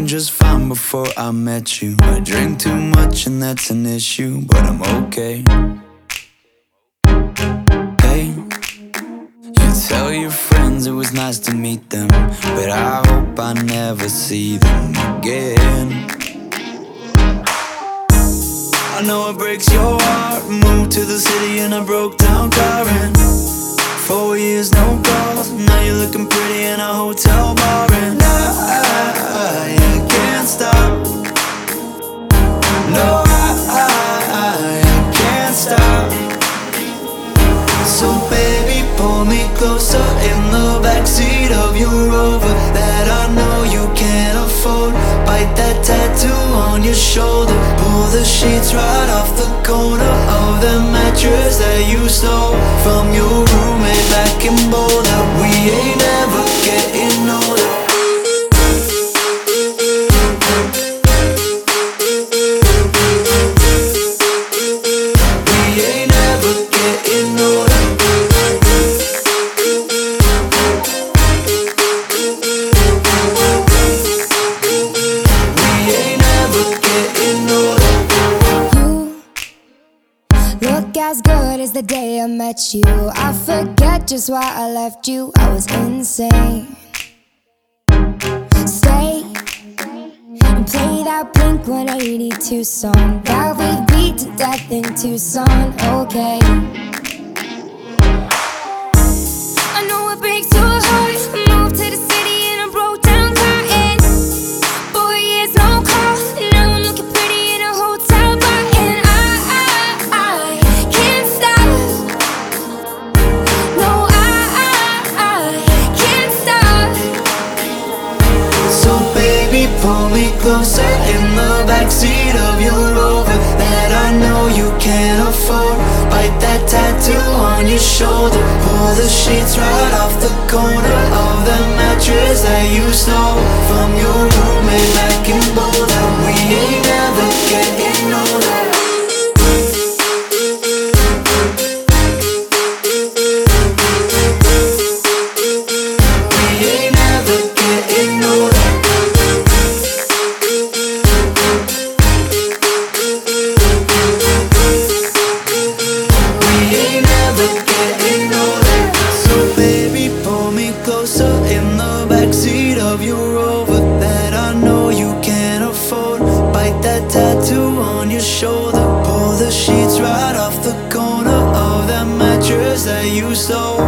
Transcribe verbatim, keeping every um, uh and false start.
doing just fine before I met you. I drink too much and that's an issue, but I'm okay. Hey, you tell your friends it was nice to meet them, but I hope I never see them again. I know it breaks your heart. Moved to the city in a broke down car, and four years no calls. Now you're looking pretty in a hotel bar, and I, I, I can't stop. No, I, I, I can't stop. So baby, pull me closer in the backseat of your Rover that I know you can't afford. Bite that tattoo on your shoulder. Pull the sheets right off the corner of the mattress that you stole from your roommate back in Boulder. We ain't ever getting older. We ain't ever getting older. Look as good as the day I met you. I forget just why I left you. I was insane. Stay and play that Blink one eighty-two song that we beat to death in Tucson. Okay, I know it breaks your heart. Moved to the city in a broke down car, and four years no call. Now I'm looking pretty in a hotel bar, and I, I, I can't stop. No, I, I, I can't stop. So baby, pull me closer in the backseat of your Rover that I know you can't afford. Bite that tattoo on your shoulder. Pull the sheets right off the corner of the mattress that you stole from your roommate back in Boulder. We ain't never getting older. We ain't never getting older. We ain't never getting older. So baby, pull me closer in the backseat of your Rover that I know you can't afford. Bite that tattoo on your shoulder. Pull the sheets right off the corner of that mattress that you stole